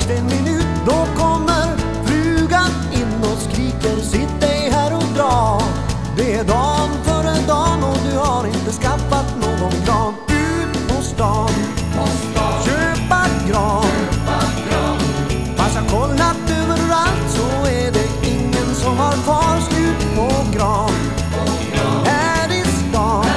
knappt en minut, då kommer frugan in och skriker: sitt dig här och dra. Det är dagen före dagen och du har inte skaffat någon gran. Ut på stan, köpa gran. Fast jag kollat överallt så är det ingen som har kvar slut på gran. Här i stan,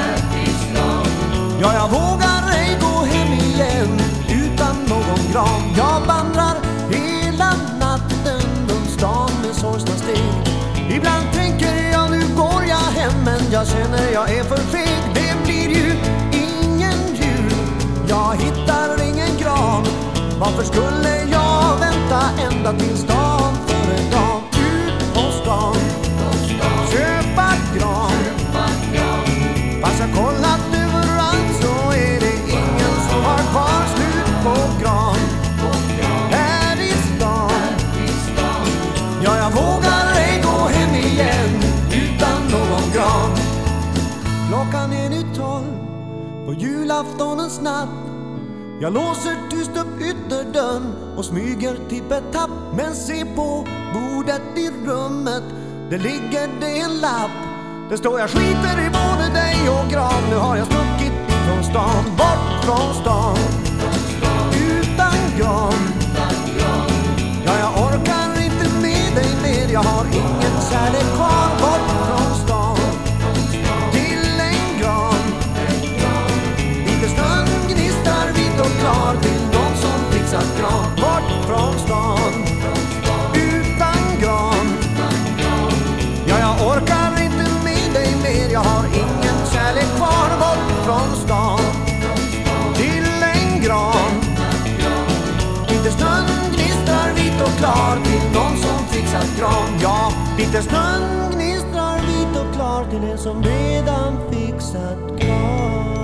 ja, jag vågar ej gå hem igen utan någon gran. Jag vandrar hela natten runt stan med sorgsna steg. Ibland tänker jag nu går jag hem, men jag känner jag är för feg. Det blir ju ingen jul, jag hittar ingen gran. Varför skulle jag vänta ända till stan före dagen? Ut på stan, köpa gran. Fast jag kollat överallt så är det ingen som har kvar slut på gran. Här i stan, ja, jag vågar ej gå hem igen utan någon gran. Klockan är nu 12 på julaftonens natt. Jag låser tyst upp ytterdörren och smyger till betapp. Men se på bordet i rummet, det ligger det en lapp. Det står: jag skiter i både dig och gran. Nu har jag stuckit ifrån stan, bort från stan. Utan gran, ja, jag orkar inte med dig mer. Jag har ingen kärlek kvar. Bort från stan till en gran. Lite snön gnistrar vitt och klar till någon som fixat gran. Bort från stan utan gran, ja, jag orkar inte med dig mer. Jag har ingen kärlek kvar. Bort från stan till en gran. Lite snön gnistrar vitt och klar till någon som fixat gran. Ja, lite snön gnistrar vitt och klar till en som redan fixat gran.